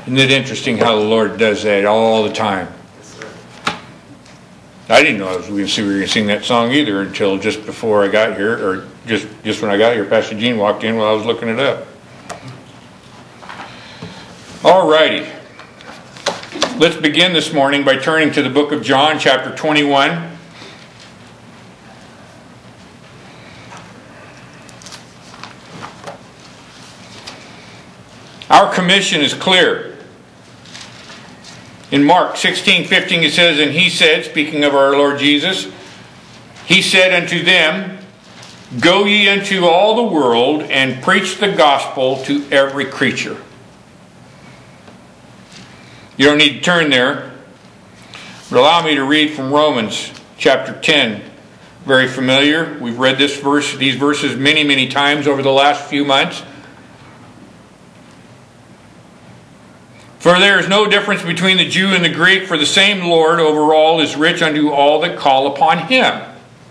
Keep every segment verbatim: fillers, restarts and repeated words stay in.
Isn't it interesting how the Lord does that all the time? I didn't know I was going to see we were going to sing that song either until just before I got here, or just, just when I got here. Pastor Gene walked in while I was looking it up. All righty. Let's begin this morning by turning to the book of John, chapter twenty-one. Our commission is clear. In Mark sixteen fifteen it says, and he said, speaking of our Lord Jesus, he said unto them, go ye into all the world and preach the gospel to every creature. You don't need to turn there, but allow me to read from Romans chapter ten. Very familiar. We've read this verse, these verses many, many times over the last few months. For there is no difference between the Jew and the Greek, for the same Lord over all is rich unto all that call upon him.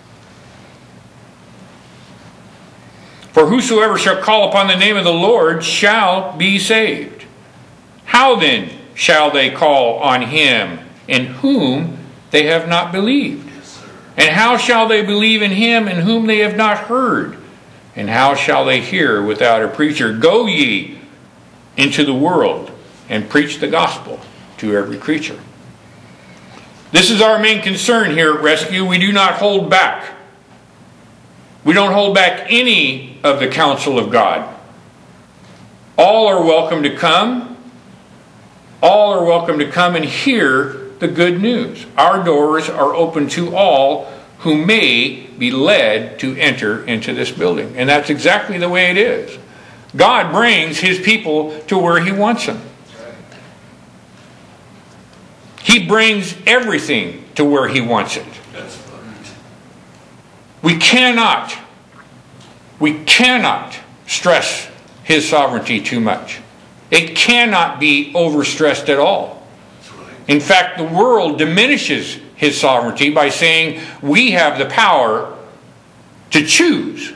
For whosoever shall call upon the name of the Lord shall be saved. How then shall they call on him in whom they have not believed? And how shall they believe in him in whom they have not heard? And how shall they hear without a preacher? Go ye into the world and preach the gospel to every creature. This is our main concern here at Rescue. We do not hold back. We don't hold back any of the counsel of God. All are welcome to come. All are welcome to come and hear the good news. Our doors are open to all who may be led to enter into this building. And that's exactly the way it is. God brings his people to where he wants them. He brings everything to where he wants it. We cannot, we cannot stress his sovereignty too much. It cannot be overstressed at all. In fact, the world diminishes his sovereignty by saying we have the power to choose.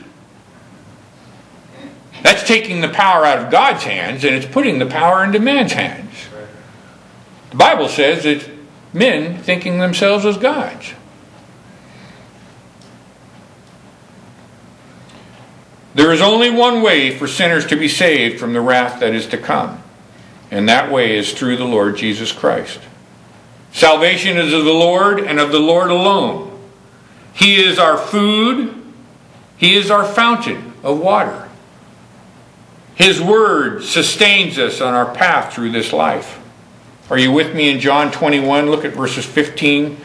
That's taking the power out of God's hands and it's putting the power into man's hands. The Bible says that men thinking themselves as gods. There is only one way for sinners to be saved from the wrath that is to come, and that way is through the Lord Jesus Christ. Salvation is of the Lord and of the Lord alone. He is our food. He is our fountain of water. His word sustains us on our path through this life. Are you with me in John twenty-one? Look at verses fifteen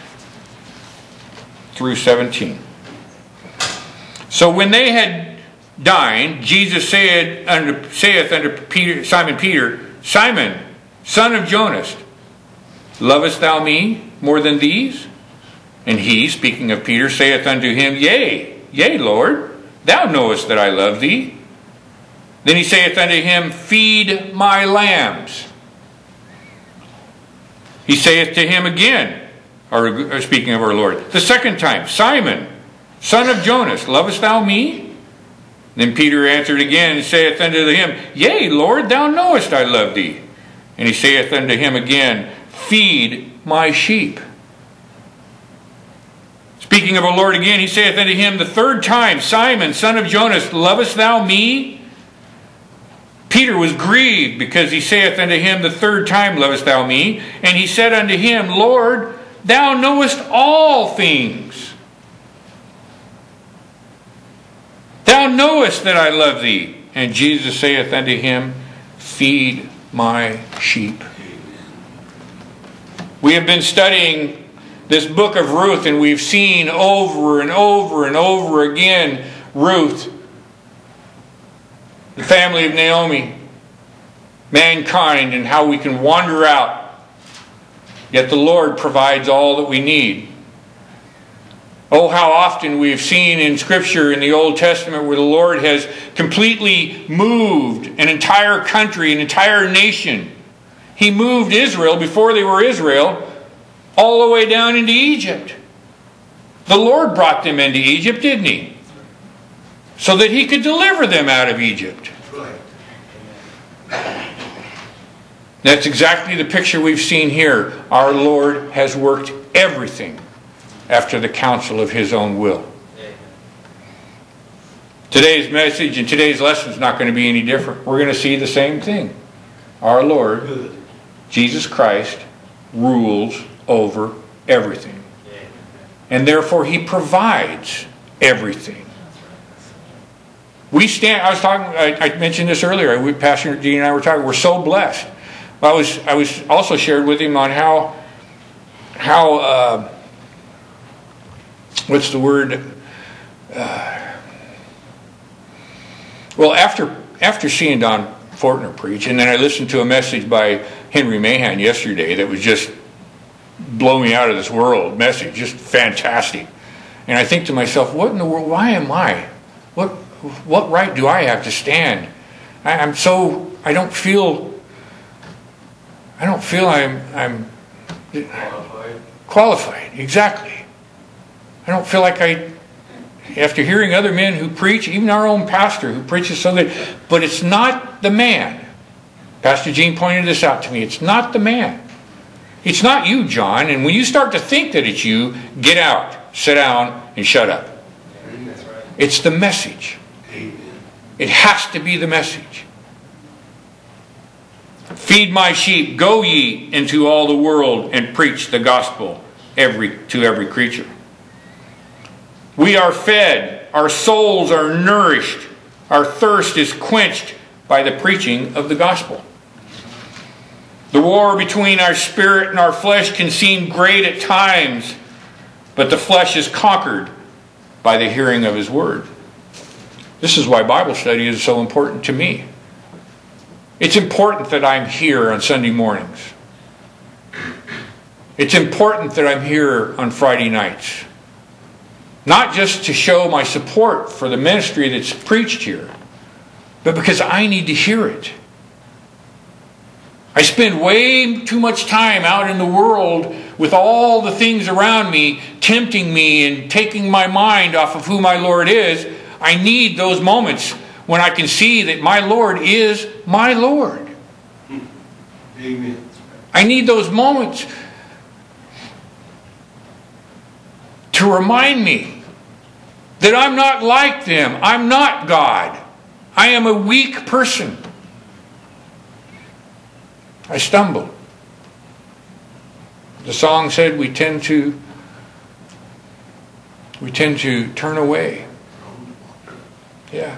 through seventeen. So when they had dined, Jesus said unto, saith unto Peter, Simon Peter, Simon, son of Jonas, lovest thou me more than these? And he, speaking of Peter, saith unto him, Yea, yea, Lord, thou knowest that I love thee. Then he saith unto him, Feed my lambs. He saith to him again, or speaking of our Lord, the second time, Simon, son of Jonas, lovest thou me? Then Peter answered again and saith unto him, Yea, Lord, thou knowest I love thee. And he saith unto him again, Feed my sheep. Speaking of our Lord again, he saith unto him the third time, Simon, son of Jonas, lovest thou me? Peter was grieved because he saith unto him the third time, Lovest thou me? And he said unto him, Lord, thou knowest all things. Thou knowest that I love thee. And Jesus saith unto him, Feed my sheep. We have been studying this book of Ruth, and we've seen over and over and over again Ruth, the family of Naomi, mankind, and how we can wander out, yet the Lord provides all that we need. Oh, how often we have seen in Scripture in the Old Testament where the Lord has completely moved an entire country, an entire nation. He moved Israel before they were Israel all the way down into Egypt. The Lord brought them into Egypt, didn't he? So that he could deliver them out of Egypt. That's exactly the picture we've seen here. Our Lord has worked everything after the counsel of His own will. Today's message and today's lesson is not going to be any different. We're going to see the same thing. Our Lord, Jesus Christ, rules over everything. And therefore He provides everything. We stand, I was talking, I, I mentioned this earlier, we, Pastor Dean and I were talking, we're so blessed. I was, I was also shared with him on how, how uh, what's the word? Uh, well, after after seeing Don Fortner preach, and then I listened to a message by Henry Mahan yesterday that was just blow me out of this world message, just fantastic. And I think to myself, what in the world, why am I? What what right do I have to stand? I, I'm so, I don't feel, I don't feel I'm, I'm Qualified. qualified, exactly. I don't feel like I, after hearing other men who preach, even our own pastor who preaches so good, but it's not the man. Pastor Gene pointed this out to me. It's not the man. It's not you, John. And when you start to think that it's you, get out, sit down, and shut up. That's right. It's the message. Amen. It has to be the message. Feed my sheep, go ye into all the world and preach the gospel every to every creature. We are fed, our souls are nourished, our thirst is quenched by the preaching of the gospel. The war between our spirit and our flesh can seem great at times, but the flesh is conquered by the hearing of His word. This is why Bible study is so important to me. It's important that I'm here on Sunday mornings. It's important that I'm here on Friday nights. Not just to show my support for the ministry that's preached here, but because I need to hear it. I spend way too much time out in the world with all the things around me tempting me and taking my mind off of who my Lord is. I need those moments when I can see that my Lord is my Lord. Amen. I need those moments to remind me that I'm not like them. I'm not God. I am a weak person. I stumble. The song said we tend to we tend to turn away. Yeah.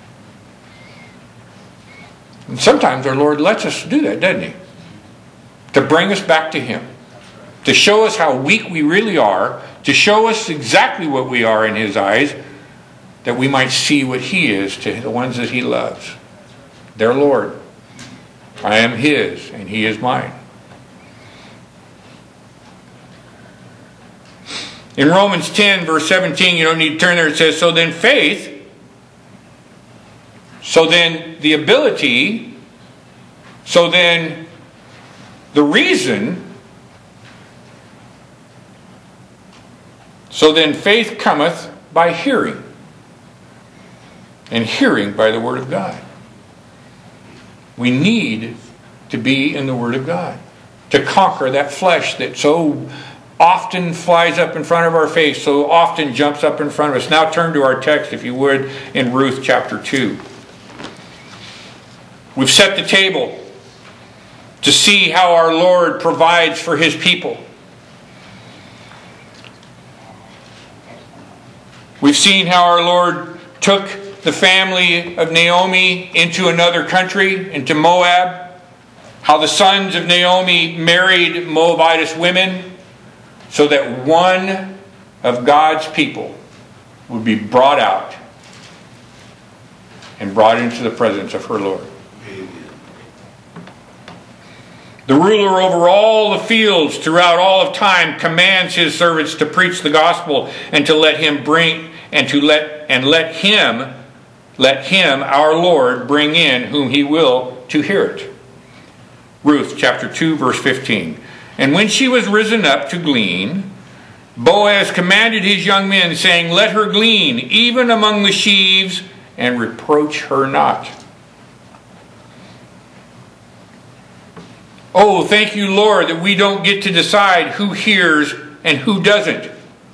And sometimes our Lord lets us do that, doesn't He? To bring us back to Him. To show us how weak we really are. To show us exactly what we are in His eyes. That we might see what He is to the ones that He loves. Their Lord. I am His and He is mine. In Romans ten verse seventeen, you don't need to turn there, it says, so then faith, so then the ability, so then the reason, so then faith cometh by hearing, and hearing by the Word of God. We need to be in the Word of God to conquer that flesh that so often flies up in front of our face, so often jumps up in front of us. Now turn to our text, if you would, in Ruth chapter two. We've set the table to see how our Lord provides for His people. We've seen how our Lord took the family of Naomi into another country, into Moab. How the sons of Naomi married Moabitess women so that one of God's people would be brought out and brought into the presence of her Lord. Amen. The ruler over all the fields throughout all of time commands His servants to preach the gospel and to let Him bring and to let and let Him Let Him, our Lord, bring in whom He will to hear it. Ruth chapter two verse fifteen. And when she was risen up to glean, Boaz commanded his young men, saying, let her glean even among the sheaves, and reproach her not. Oh, thank you, Lord, that we don't get to decide who hears and who doesn't.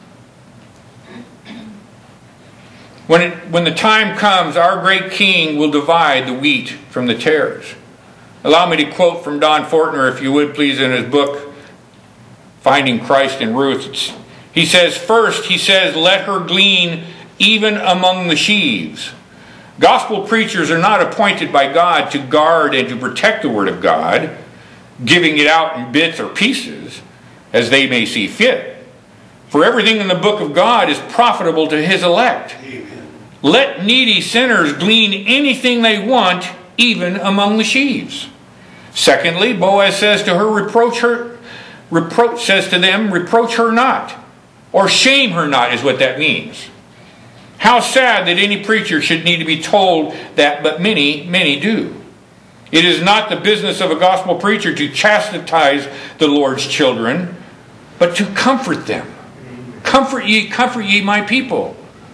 When, it, when the time comes, our great King will divide the wheat from the tares. Allow me to quote from Don Fortner, if you would please, in his book, Finding Christ in Ruth. It's, he says, first, he says, let her glean even among the sheaves. Gospel preachers are not appointed by God to guard and to protect the Word of God, giving it out in bits or pieces as they may see fit. For everything in the book of God is profitable to His elect. Amen. Let needy sinners glean anything they want, even among the sheaves. Secondly, Boaz says to her, reproach her, reproach says to them, reproach her not, or shame her not, is what that means. How sad that any preacher should need to be told that, but many, many do. It is not the business of a gospel preacher to chastise the Lord's children, but to comfort them. Comfort ye, comfort ye my people.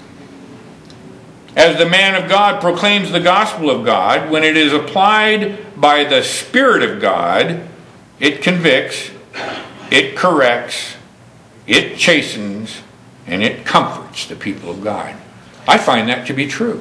As the man of God proclaims the gospel of God, when it is applied by the Spirit of God, it convicts, it corrects, it chastens, and it comforts the people of God. I find that to be true.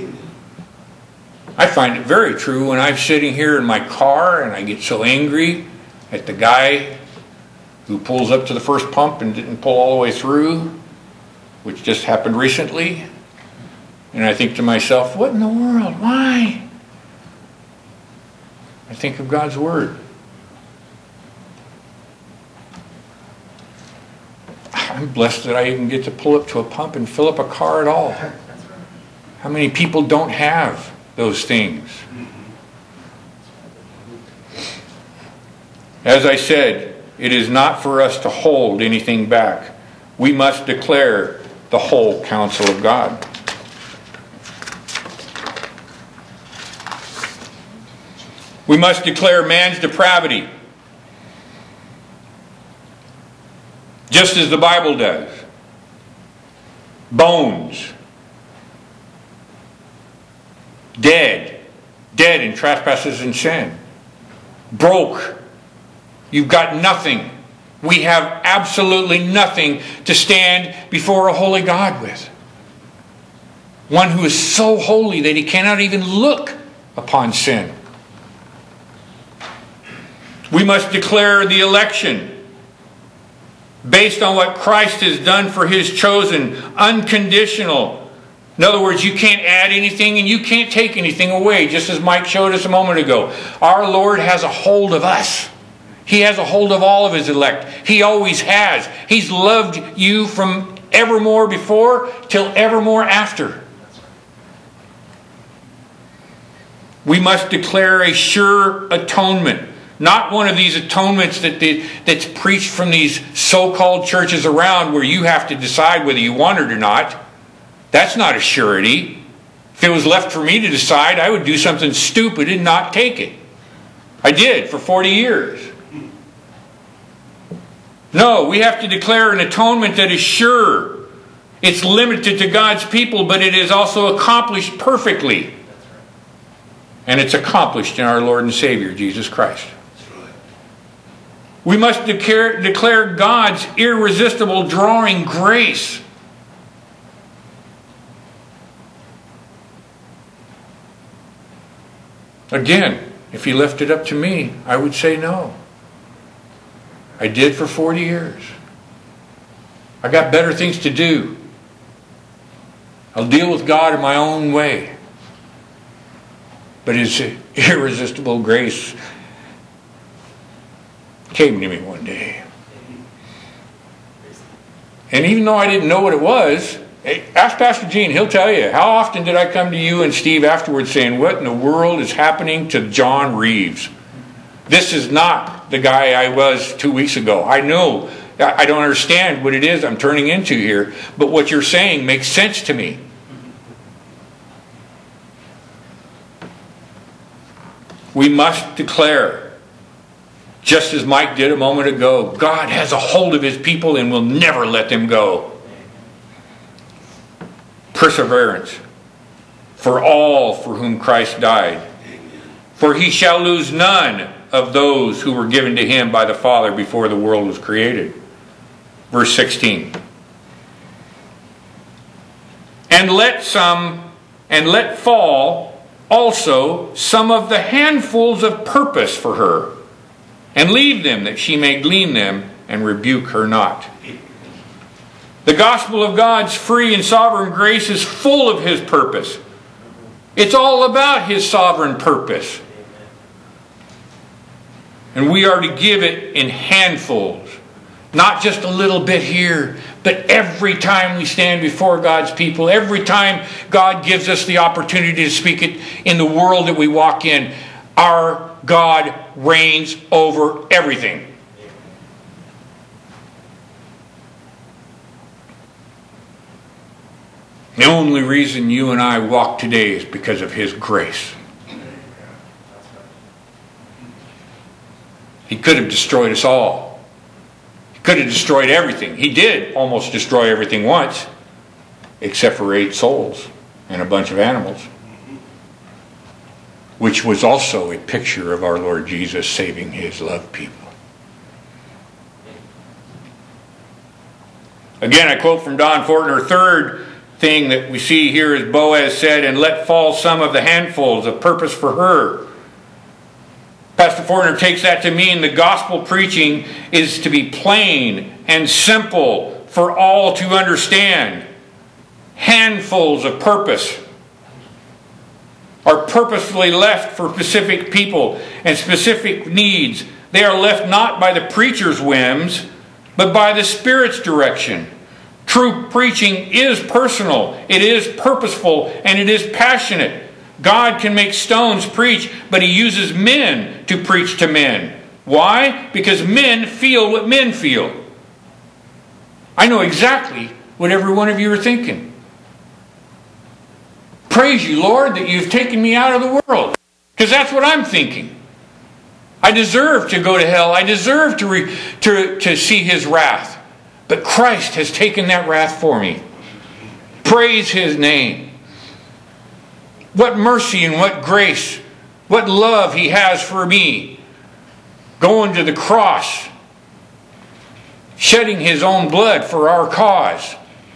I find it very true when I'm sitting here in my car and I get so angry at the guy who pulls up to the first pump and didn't pull all the way through, which just happened recently. And I think to myself, what in the world? Why? I think of God's Word. I'm blessed that I even get to pull up to a pump and fill up a car at all. How many people don't have those things? As I said, it is not for us to hold anything back. We must declare the whole counsel of God. We must declare man's depravity, just as the Bible does. Bones. Dead. Dead in trespasses and sin. Broke. You've got nothing. We have absolutely nothing to stand before a holy God with. One who is so holy that He cannot even look upon sin. We must declare the election based on what Christ has done for His chosen, unconditional. In other words, you can't add anything and you can't take anything away, just as Mike showed us a moment ago. Our Lord has a hold of us. He has a hold of all of His elect. He always has. He's loved you from evermore before till evermore after. We must declare a sure atonement. Not one of these atonements that they, that's preached from these so-called churches around where you have to decide whether you want it or not. That's not a surety. If it was left for me to decide, I would do something stupid and not take it. I did for forty years. No, we have to declare an atonement that is sure. It's limited to God's people, but it is also accomplished perfectly. And it's accomplished in our Lord and Savior, Jesus Christ. We must declare, declare God's irresistible drawing grace. Again, if He left it up to me, I would say no. I did for forty years. I got better things to do. I'll deal with God in my own way. But His irresistible grace came to me one day. And even though I didn't know what it was, ask Pastor Gene, he'll tell you. How often did I come to you and Steve afterwards saying, what in the world is happening to John Reeves? This is not the guy I was two weeks ago. I know, I don't understand what it is I'm turning into here, but what you're saying makes sense to me. We must declare, just as Mike did a moment ago, God has a hold of His people and will never let them go. Perseverance for all for whom Christ died. For He shall lose none of those who were given to him by the Father before the world was created. Verse sixteen. And let some, and let fall also some of the handfuls of purpose for her, and leave them that she may glean them, and rebuke her not. The gospel of God's free and sovereign grace is full of his purpose. It's all about his sovereign purpose. And we are to give it in handfuls. Not just a little bit here, but every time we stand before God's people, every time God gives us the opportunity to speak it in the world that we walk in, our God reigns over everything. The only reason you and I walk today is because of his grace. He could have destroyed us all. He could have destroyed everything. He did almost destroy everything once, except for eight souls and a bunch of animals, which was also a picture of our Lord Jesus saving his loved people. Again, I quote from Don Fortner, third thing that we see here is Boaz said, and let fall some of the handfuls of purpose for her. Pastor Fortner takes that to mean the gospel preaching is to be plain and simple for all to understand. Handfuls of purpose are purposefully left for specific people and specific needs. They are left not by the preacher's whims, but by the Spirit's direction. True preaching is personal, it is purposeful, and it is passionate. God can make stones preach, but he uses men to preach to men. Why? Because men feel what men feel. I know exactly what every one of you are thinking. Praise you, Lord, that you've taken me out of the world. Because that's what I'm thinking. I deserve to go to hell. I deserve to, re- to, to see his wrath. But Christ has taken that wrath for me. Praise his name. What mercy and what grace, what love he has for me. Going to the cross, shedding his own blood for our cause.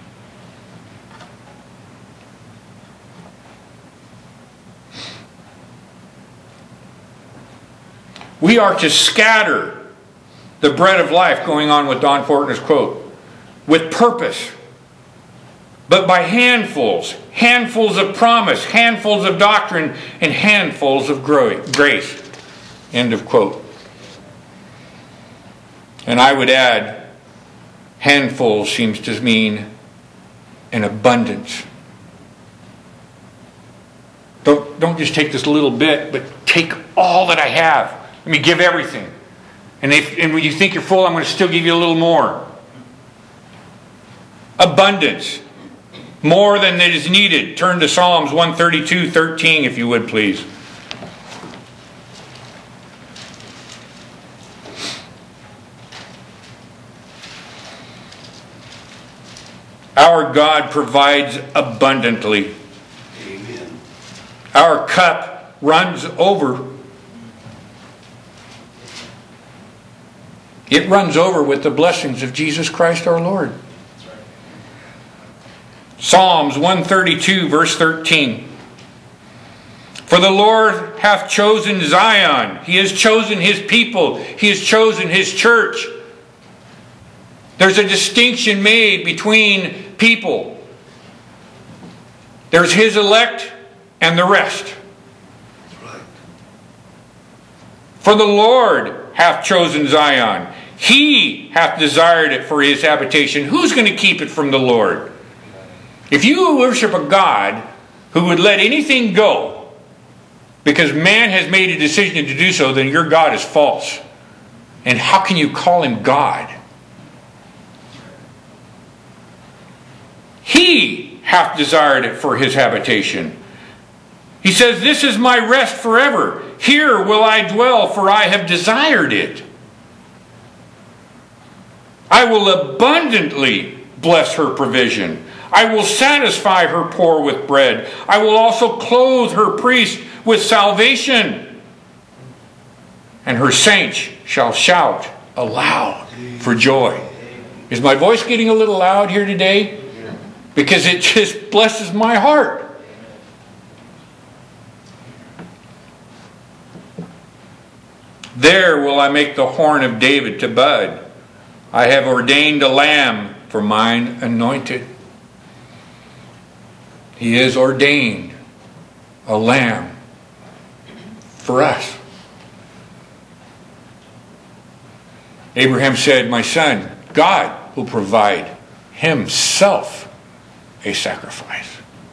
We are to scatter the bread of life, going on with Don Fortner's quote, with purpose. But by handfuls, handfuls of promise, handfuls of doctrine, and handfuls of grace. End of quote. And I would add, handfuls seems to mean an abundance. Don't, don't just take this little bit, but take all that I have. Let me give everything. And, if, and when you think you're full, I'm going to still give you a little more. Abundance. More than that is needed. Turn to Psalms one thirty-two, thirteen, if you would, please. Our God provides abundantly. Amen. Our cup runs over. It runs over with the blessings of Jesus Christ our Lord. Psalms one thirty-two, verse thirteen. For the Lord hath chosen Zion. He has chosen his people. He has chosen his church. There's a distinction made between people. There's his elect and the rest. For the Lord hath chosen Zion. He hath desired it for his habitation. Who's going to keep it from the Lord? If you worship a God who would let anything go because man has made a decision to do so, then your God is false. And how can you call him God? He hath desired it for his habitation. He says, this is my rest forever. Here will I dwell, for I have desired it. I will abundantly bless her provision. I will satisfy her poor with bread. I will also clothe her priest with salvation. and her saints shall shout aloud for joy. Is my voice getting a little loud here today? Because it just blesses my heart. There will I make the horn of David to bud. I have ordained a lamb for mine anointed. He has ordained a lamb for us. Abraham said, my son, God will provide himself a sacrifice.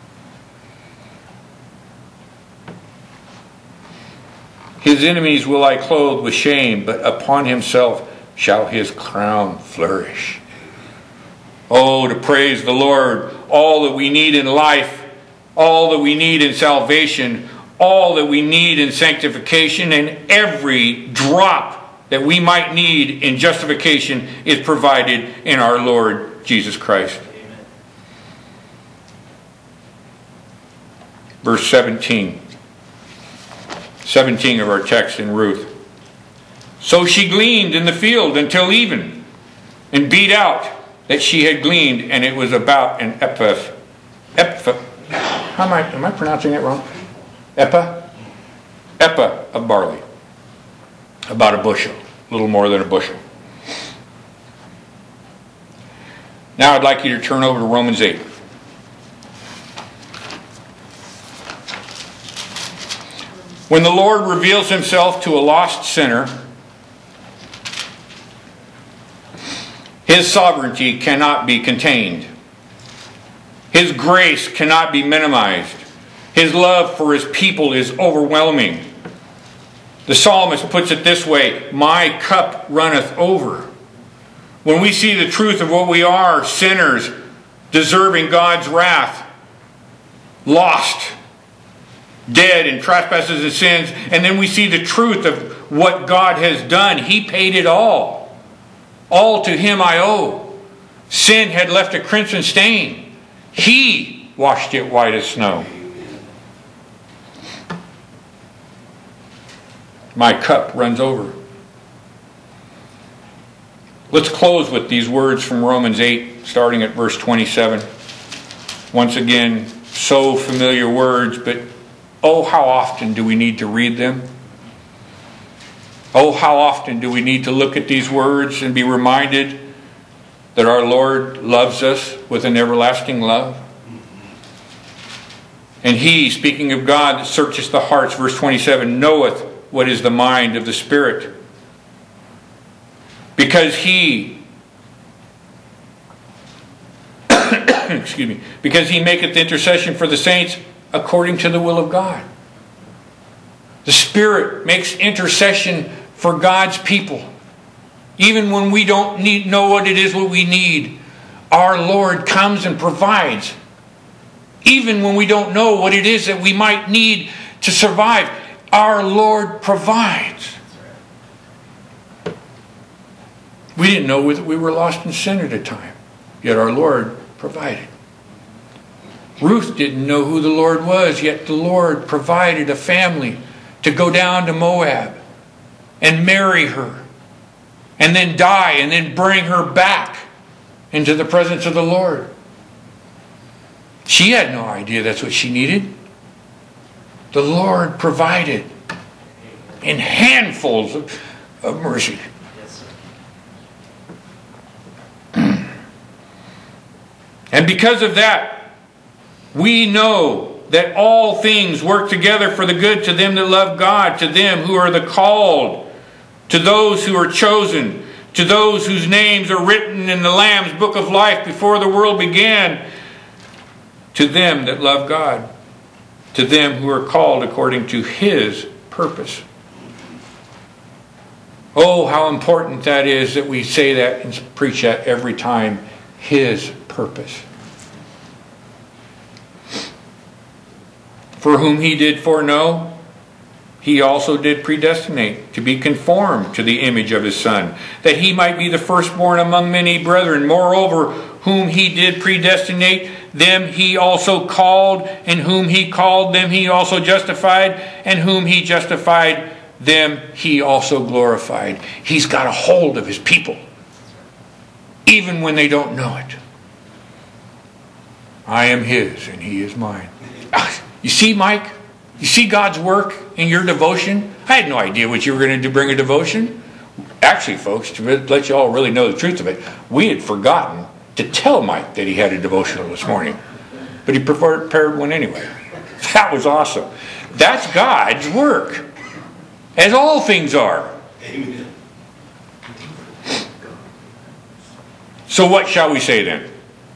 His enemies will I clothe with shame, but upon himself shall his crown flourish. Oh, to praise the Lord, all that we need in life, all that we need in salvation, all that we need in sanctification, and every drop that we might need in justification is provided in our Lord Jesus Christ. Amen. Verse seventeen. seventeen of our text in Ruth. So she gleaned in the field until even, and beat out that she had gleaned, and it was about an ephah. Ephah. How am I? Am I pronouncing that wrong? Ephah. Ephah of barley. About a bushel, a little more than a bushel. Now I'd like you to turn over to Romans eight. When the Lord reveals himself to a lost sinner, his sovereignty cannot be contained. His grace cannot be minimized. His love for his people is overwhelming. The psalmist puts it this way, my cup runneth over. When we see the truth of what we are, sinners, deserving God's wrath, lost, dead in trespasses and sins, and then we see the truth of what God has done. He paid it all. All to him I owe. Sin had left a crimson stain. He washed it white as snow. My cup runs over. Let's close with these words from Romans eight, starting at verse twenty-seven. Once again, so familiar words, but oh, how often do we need to read them? Oh, how often do we need to look at these words and be reminded that our Lord loves us with an everlasting love? And He, speaking of God that searcheth the hearts, verse twenty-seven, knoweth what is the mind of the Spirit. Because He, excuse me, because He maketh intercession for the saints according to the will of God. The Spirit makes intercession for God's people. Even when we don't need, know what it is what we need, our Lord comes and provides. Even when we don't know what it is that we might need to survive, our Lord provides. We didn't know that we were lost in sin at a time, yet our Lord provided. Ruth didn't know who the Lord was, yet the Lord provided a family to go down to Moab and marry her, and then die, and then bring her back into the presence of the Lord. She had no idea that's what she needed. The Lord provided in handfuls of, of mercy. Yes, And because of that, we know that all things work together for the good to them that love God, to them who are the called, to those who are chosen, to those whose names are written in the Lamb's book of life before the world began, to them that love God, to them who are called according to His purpose. Oh, how important that is that we say that and preach that every time. His purpose. For whom He did foreknow, He also did predestinate to be conformed to the image of His Son, that He might be the firstborn among many brethren. Moreover, whom He did predestinate, them He also called, and whom He called, them He also justified, and whom He justified, them he also glorified. He's got a hold of his people, even when they don't know it. I am his and he is mine. You see, Mike? You see God's work in your devotion? I had no idea what you were going to do, bring a devotion. Actually, folks, to let you all really know the truth of it, we had forgotten to tell Mike that he had a devotional this morning. But he prepared one anyway. That was awesome. That's God's work, as all things are. Amen. So what shall we say then?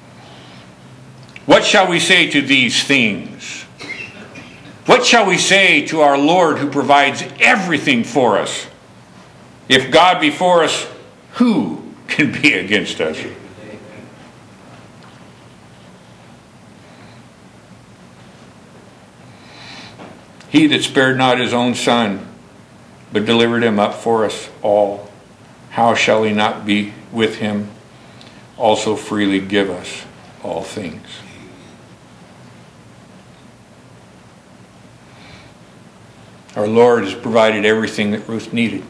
What shall we say to these things? What shall we say to our Lord who provides everything for us? If God be for us, who can be against us? He that spared not his own son, but delivered him up for us all, how shall he not be with him also freely give us all things? Our Lord has provided everything that Ruth needed.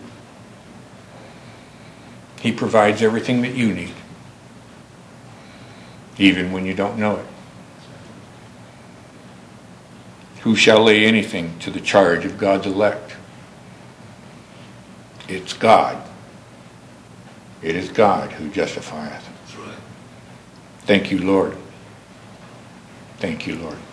He provides everything that you need, even when you don't know it. Who shall lay anything to the charge of God's elect? It's God. It is God who justifieth. That's right. Thank you, Lord. Thank you, Lord.